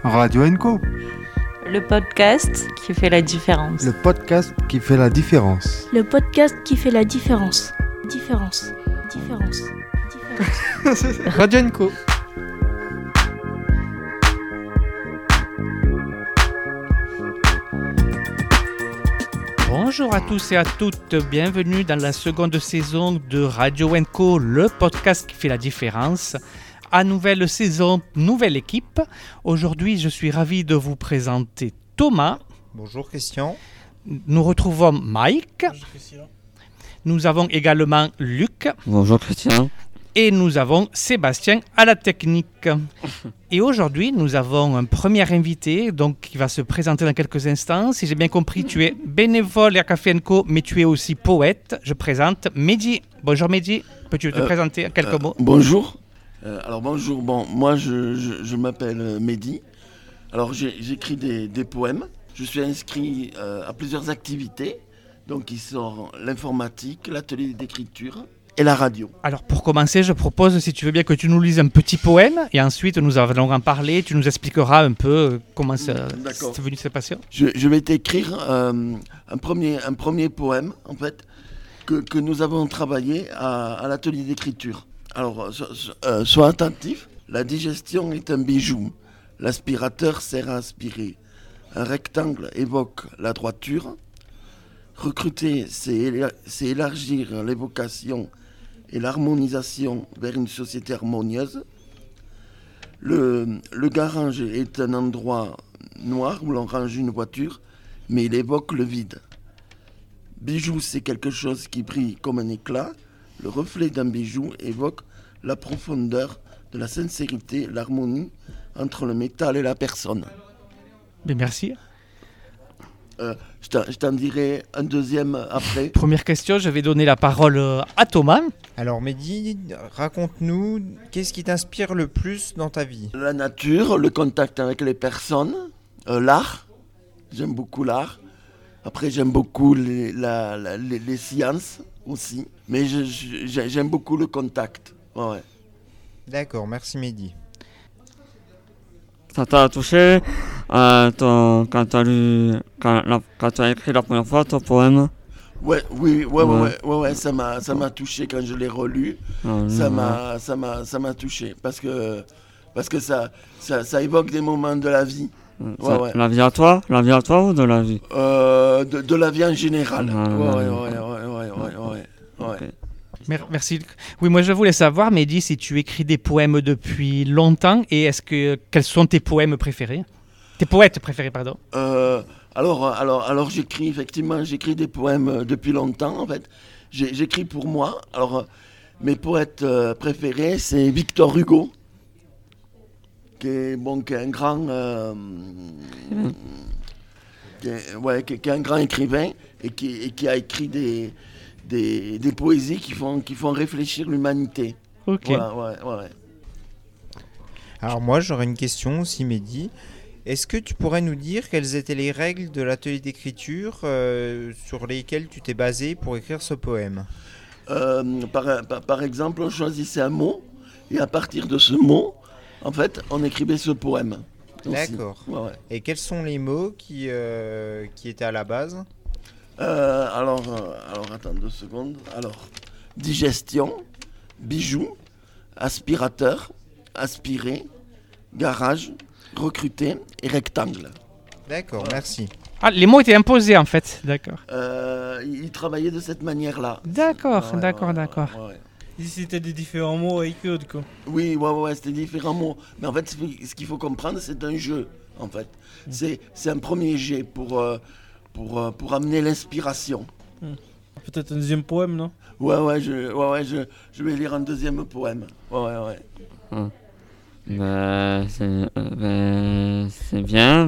Radio Enco. Le podcast qui fait la différence. Le podcast qui fait la différence. Le podcast qui fait la différence. Différence. Radio Enco. Bonjour à tous et à toutes, bienvenue dans la seconde saison de Radio Enco, le podcast qui fait la différence. À nouvelle saison, nouvelle équipe. Aujourd'hui, je suis ravi de vous présenter Thomas. Bonjour Christian. Nous retrouvons Mike. Bonjour Christian. Nous avons également Luc. Bonjour Christian. Et nous avons Sébastien à la technique. Et aujourd'hui, nous avons un premier invité donc, qui va se présenter dans quelques instants. Si j'ai bien compris, tu es bénévole à Café Enco, mais tu es aussi poète. Je présente Mehdi. Bonjour Mehdi. Peux-tu te présenter en quelques mots ? Bonjour. Bonjour. Bon, moi je m'appelle Mehdi. Alors j'écris des poèmes. Je suis inscrit à plusieurs activités. Donc qui sont l'informatique, l'atelier d'écriture et la radio. Alors pour commencer, je propose, si tu veux bien, que tu nous lises un petit poème et ensuite nous allons en parler. Tu nous expliqueras un peu comment c'est venu cette passion. Je vais t'écrire un premier poème en fait que nous avons travaillé à l'atelier d'écriture. Alors sois attentif. La digestion est un bijou. L'aspirateur sert à aspirer. Un rectangle évoque la droiture. Recruter, c'est élargir l'évocation et l'harmonisation vers une société harmonieuse. Le garage est un endroit noir où l'on range une voiture, mais il évoque le vide. Bijou, c'est quelque chose qui brille comme un éclat. Le reflet d'un bijou évoque la profondeur de la sincérité, l'harmonie entre le métal et la personne. Bien, merci. Je t'en dirai un deuxième après. Première question, je vais donner la parole à Thomas. Alors Mehdi, raconte-nous, qu'est-ce qui t'inspire le plus dans ta vie ? La nature, le contact avec les personnes, l'art. J'aime beaucoup l'art. Après, j'aime beaucoup les sciences aussi. Mais j'aime beaucoup le contact. Ouais. D'accord, merci Mehdi. Ça t'a touché quand tu as écrit la première fois ton poème ? Ouais, ça m'a touché quand je l'ai relu. Ça m'a touché parce que ça évoque des moments de la vie. La vie à toi ou de la vie ? De la vie en général. Okay. Merci. Oui, moi je voulais savoir, Mehdi, si tu écris des poèmes depuis longtemps et quels sont tes poèmes préférés ? Tes poètes préférés, pardon. Alors j'écris des poèmes depuis longtemps en fait. J'écris pour moi. Alors mes poètes préférés, c'est Victor Hugo, qui est un grand qui est un grand écrivain et qui a écrit des poésies qui font réfléchir l'humanité. Ok. Ouais. Alors moi j'aurais une question aussi Mehdi. Est-ce que tu pourrais nous dire quelles étaient les règles de l'atelier d'écriture sur lesquelles tu t'es basé pour écrire ce poème ? Par exemple, on choisissait un mot et à partir de ce mot, en fait, on écrivait ce poème. D'accord. Ouais. Et quels sont les mots qui étaient à la base ? Alors, attends 2 secondes. Alors, digestion, bijou, aspirateur, aspirer, garage, recruter et rectangle. D'accord, merci. Ah, les mots étaient imposés en fait, d'accord. Il travaillait de cette manière-là. D'accord. Ouais. Ici, c'était des différents mots à écrire, du coup. Oui, c'était différents mots. Mais en fait, ce qu'il faut comprendre, c'est un jeu, en fait. C'est un premier jet pour amener l'inspiration. Peut-être un deuxième poème, non ? Je vais lire un deuxième poème. Ouais. C'est bien.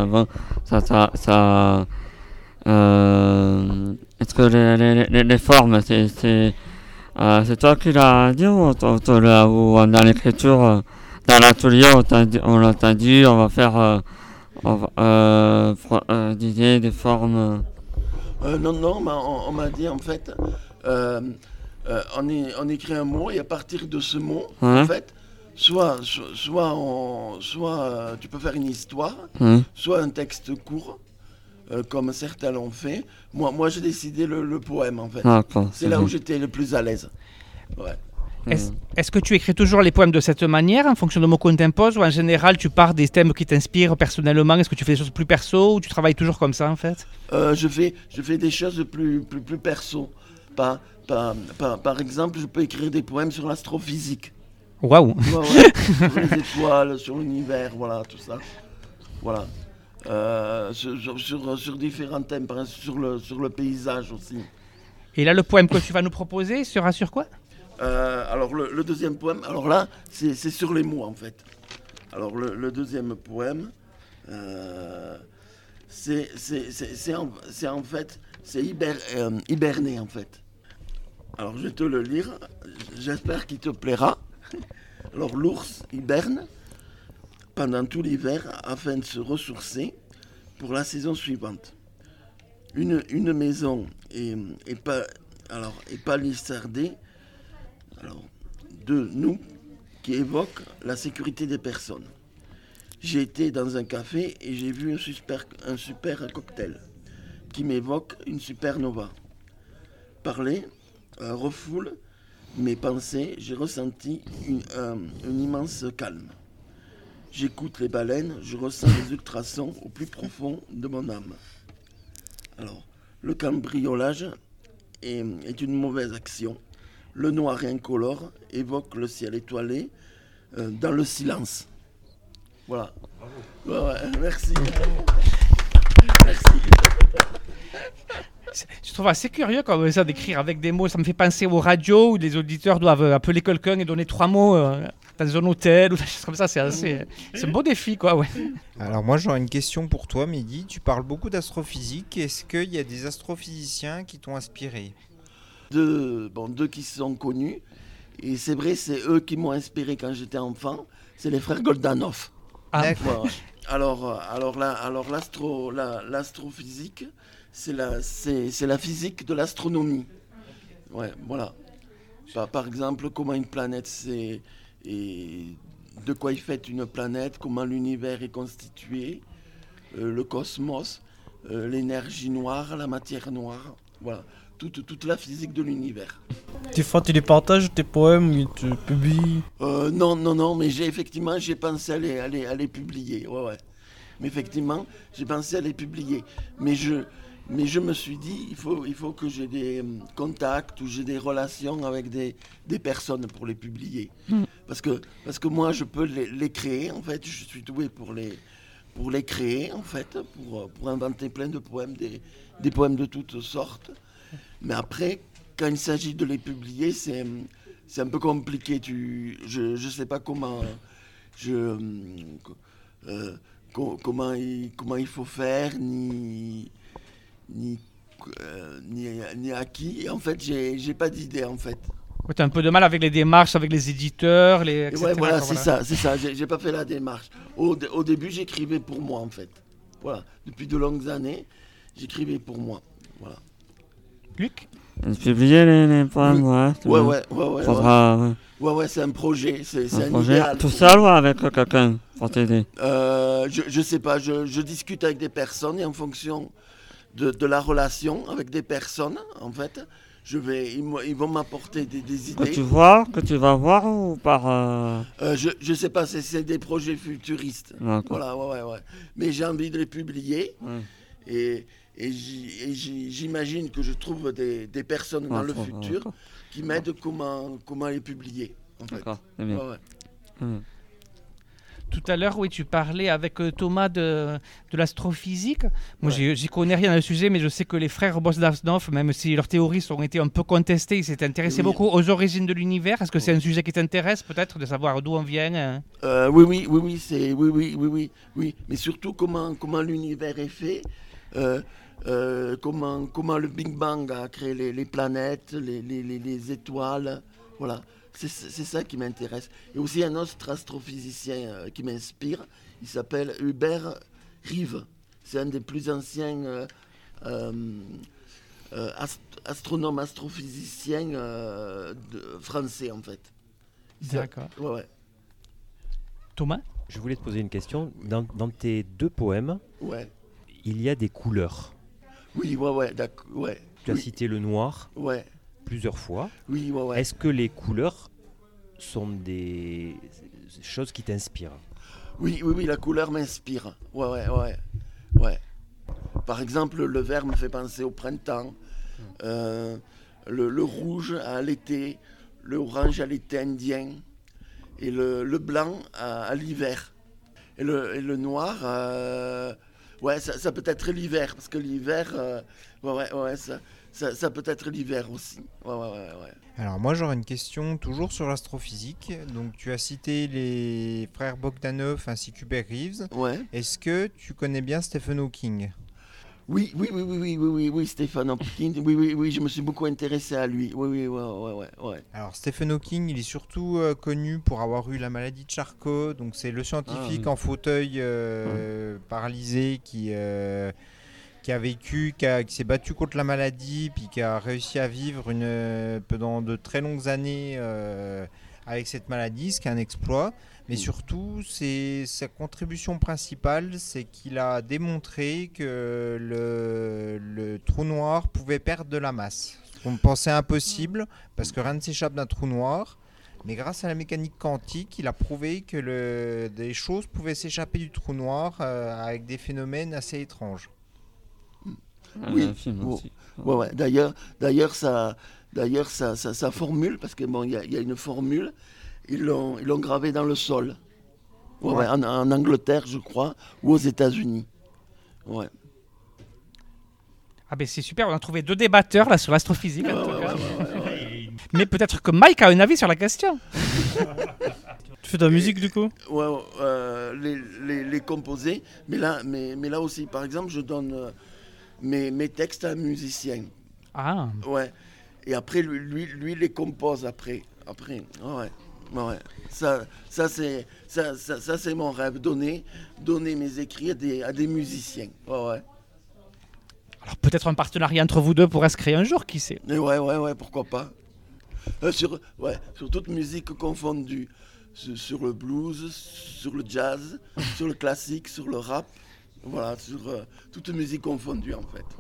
Est-ce que les formes, c'est toi qui l'as dit ou dans l'écriture, dans l'atelier, on t'a dit, on va faire des formes. Non, on m'a dit en fait, on écrit un mot et à partir de ce mot, en fait, soit tu peux faire une histoire, soit un texte court, comme certains l'ont fait. Moi j'ai décidé le poème en fait. C'est là où j'étais le plus à l'aise. Ouais. Est-ce que tu écris toujours les poèmes de cette manière, en fonction de mots qu'on t'impose, ou en général tu pars des thèmes qui t'inspirent personnellement? Est-ce que tu fais des choses plus perso, ou tu travailles toujours comme ça en fait? Je fais des choses plus perso. Par exemple, je peux écrire des poèmes sur l'astrophysique. Waouh. Sur les étoiles, sur l'univers, voilà, tout ça. Voilà. Sur différents thèmes, par exemple sur le paysage aussi. Et là, le poème que tu vas nous proposer sera sur quoi? Alors le deuxième poème, alors là, c'est sur les mots en fait. Alors le deuxième poème, c'est hiberné en fait. Alors je vais te le lire, j'espère qu'il te plaira. Alors l'ours hiberne pendant tout l'hiver afin de se ressourcer pour la saison suivante. Une maison est palissardée de nous qui évoque la sécurité des personnes. J'ai été dans un café et j'ai vu un super cocktail qui m'évoque une supernova. Parler refoule mes pensées, j'ai ressenti un immense calme. J'écoute les baleines, je ressens les ultrasons au plus profond de mon âme. Alors, le cambriolage est une mauvaise action. Le noir incolore évoque le ciel étoilé dans le silence. Voilà. Ouais, merci. Merci. Je trouve assez curieux comme ça d'écrire avec des mots. Ça me fait penser aux radios où les auditeurs doivent appeler quelqu'un et donner 3 mots dans un hôtel ou des choses comme ça. C'est un beau défi, quoi. Ouais. Alors moi j'aurais une question pour toi, Mehdi. Tu parles beaucoup d'astrophysique. Est-ce qu'il y a des astrophysiciens qui t'ont inspiré? Deux qui sont connus. Et c'est vrai, c'est eux qui m'ont inspiré quand j'étais enfant. C'est les frères Goldanov. Ah. Ouais. Alors l'astrophysique, c'est la physique de l'astronomie. Ouais, voilà. Par exemple, comment une planète c'est et de quoi est faite une planète, comment l'univers est constitué, le cosmos, l'énergie noire, la matière noire, voilà, toute la physique de l'univers. Des fois, tu les partages, tes poèmes, et tu publies? Non, mais j'ai pensé à les publier, ouais. Mais effectivement, j'ai pensé à les publier. Mais je me suis dit, il faut que j'ai des contacts ou j'ai des relations avec des personnes pour les publier. Parce que moi, je peux les créer, en fait. Je suis doué pour les créer, en fait, pour inventer plein de poèmes, des poèmes de toutes sortes. Mais après, quand il s'agit de les publier, c'est un peu compliqué. Je ne sais pas comment il faut faire, ni à qui. Et en fait, j'ai pas d'idée, en fait. Ouais, tu as un peu de mal avec les démarches, avec les éditeurs, etc. Ouais, voilà, c'est ça. J'ai pas fait la démarche. Au début, j'écrivais pour moi, en fait. Voilà. Depuis de longues années, j'écrivais pour moi. Voilà. Luc? Publier les poèmes, ouais. Faudra, ouais, c'est un projet. C'est un projet. idéal. Tout seul ou avec quelqu'un pour t'aider? Je sais pas. Je discute avec des personnes et en fonction de la relation avec des personnes, en fait, ils vont m'apporter des idées. Que tu vas voir ou par... Je sais pas, c'est des projets futuristes. D'accord. Voilà, ouais. Mais j'ai envie de les publier. Et j'imagine que je trouve des personnes dans le futur qui m'aident comment les publier. En fait. D'accord, c'est bien. Ouais. Tout à l'heure, oui, tu parlais avec Thomas de l'astrophysique. Moi, j'y connais rien dans le sujet, mais je sais que les frères Bosdanov, même si leurs théories ont été un peu contestées, ils s'étaient intéressés beaucoup aux origines de l'univers. Est-ce que c'est un sujet qui t'intéresse, peut-être, de savoir d'où on vient? Oui. Mais surtout comment l'univers est fait. Comment le Big Bang a créé les planètes, les étoiles, voilà. C'est ça qui m'intéresse. Et aussi un autre astrophysicien qui m'inspire, il s'appelle Hubert Rive. C'est un des plus anciens astronomes, astrophysiciens français, en fait. D'accord. Ouais. Thomas? Je voulais te poser une question. Dans tes 2 poèmes, Ouais. il y a des couleurs. Oui, ouais, d'accord. Ouais. Tu as cité le noir Ouais. plusieurs fois. Oui, ouais. Est-ce que les couleurs sont des choses qui t'inspirent? Oui, la couleur m'inspire. Ouais. Par exemple, le vert me fait penser au printemps, le rouge à l'été, le orange à l'été indien, et le blanc à l'hiver. Et le noir, ça peut être l'hiver, parce que l'hiver, ça peut être l'hiver aussi. Ouais. Alors moi j'aurais une question toujours sur l'astrophysique. Donc tu as cité les frères Bogdanov ainsi qu'Hubert Reeves. Ouais. Est-ce que tu connais bien Stephen Hawking? Oui, Stephen Hawking. Oui, je me suis beaucoup intéressé à lui. Oui. Alors Stephen Hawking, il est surtout connu pour avoir eu la maladie de Charcot. Donc c'est le scientifique en fauteuil paralysé qui a vécu, qui s'est battu contre la maladie, puis qui a réussi à vivre pendant de très longues années avec cette maladie, ce qui est un exploit. Mais surtout, sa contribution principale, c'est qu'il a démontré que le trou noir pouvait perdre de la masse. On pensait impossible, parce que rien ne s'échappe d'un trou noir. Mais grâce à la mécanique quantique, il a prouvé que des choses pouvaient s'échapper du trou noir avec des phénomènes assez étranges. Oui. Ouais. D'ailleurs, sa formule, parce que bon, il y a une formule, ils l'ont gravée dans le sol. Ouais. En Angleterre, je crois, ou aux États-Unis. Ouais. Ah ben c'est super, on a trouvé 2 débatteurs là sur l'astrophysique. Mais peut-être que Mike a un avis sur la question. Tu fais de la musique du coup? Ouais, les composer, mais là aussi, par exemple, je donne mes textes à un musicien. Ah. Ouais. Et après, lui les compose après. Ouais. Ça c'est mon rêve, donner mes écrits à des musiciens. Ouais. Alors peut-être un partenariat entre vous deux pourrait se créer un jour, qui sait? Et ouais, pourquoi pas. Sur toute musique confondue. Sur le blues, sur le jazz, sur le classique, sur le rap. Voilà, sur toute musique confondue en fait.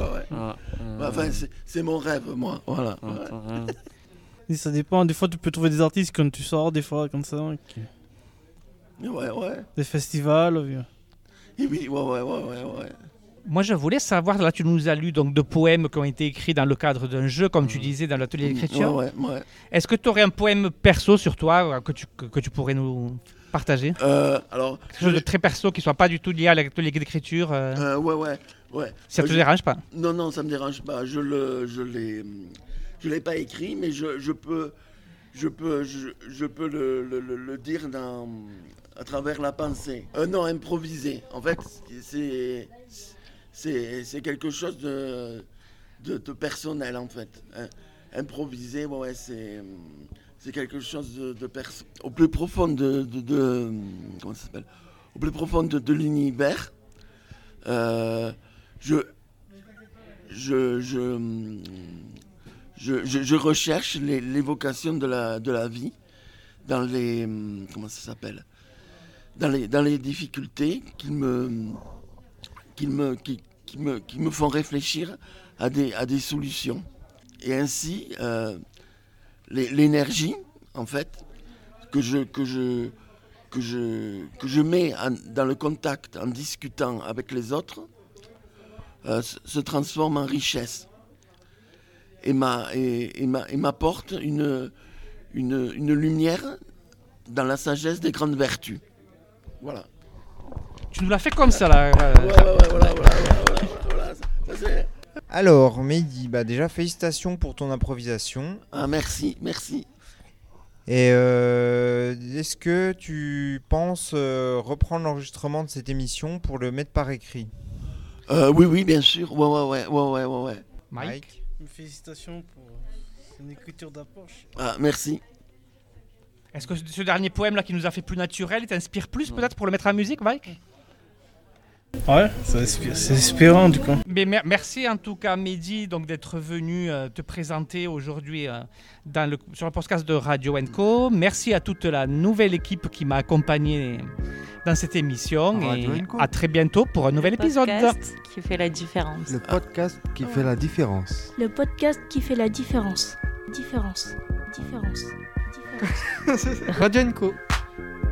Enfin, c'est mon rêve, moi. Voilà. Et ça dépend, des fois tu peux trouver des artistes quand tu sors, des fois comme ça. Ouais. Des festivals. Et oui, ouais. Moi, je voulais savoir, là, tu nous as lu donc 2 poèmes qui ont été écrits dans le cadre d'un jeu, comme tu disais, dans l'atelier d'écriture. Ouais. Est-ce que tu aurais un poème perso sur toi que tu pourrais nous partager? Alors, quelque chose de très perso qui soit pas du tout lié à l'atelier d'écriture. Ouais. Si ça te dérange pas? Non, ça me dérange pas. Je l'ai pas écrit, mais je peux le dire à travers la pensée. Non, improviser. En fait, c'est quelque chose de personnel en fait. Improviser, c'est quelque chose de personnel. Au plus profond comment ça s'appelle? Au plus profond de l'univers, je recherche l'évocation de la vie dans les comment ça s'appelle? Dans les difficultés qui me font réfléchir à des solutions. Et ainsi, l'énergie, en fait, que je mets dans le contact en discutant avec les autres, se transforme en richesse et m'apporte une lumière dans la sagesse des grandes vertus. Voilà. Tu nous l'as fait comme ça, là. Voilà. Alors, Mehdi, déjà félicitations pour ton improvisation. Ah, merci. Et est-ce que tu penses reprendre l'enregistrement de cette émission pour le mettre par écrit? Oui, bien sûr. Ouais. Mike? Félicitations pour une écriture d'approche. Ah, merci. Est-ce que ce dernier poème là qui nous a fait plus naturel, il t'inspire plus peut-être pour le mettre en musique, Mike? Ouais, c'est inspirant du coup. Mais merci en tout cas Mehdi donc d'être venu te présenter aujourd'hui sur le podcast de Radio Co. Merci à toute la nouvelle équipe qui m'a accompagné dans cette émission Radio et Co. à très bientôt pour un nouvel épisode. Le podcast qui fait la différence. Le podcast qui fait la différence. Le podcast qui fait la différence. Différence. Différence. Différence. Radio Co.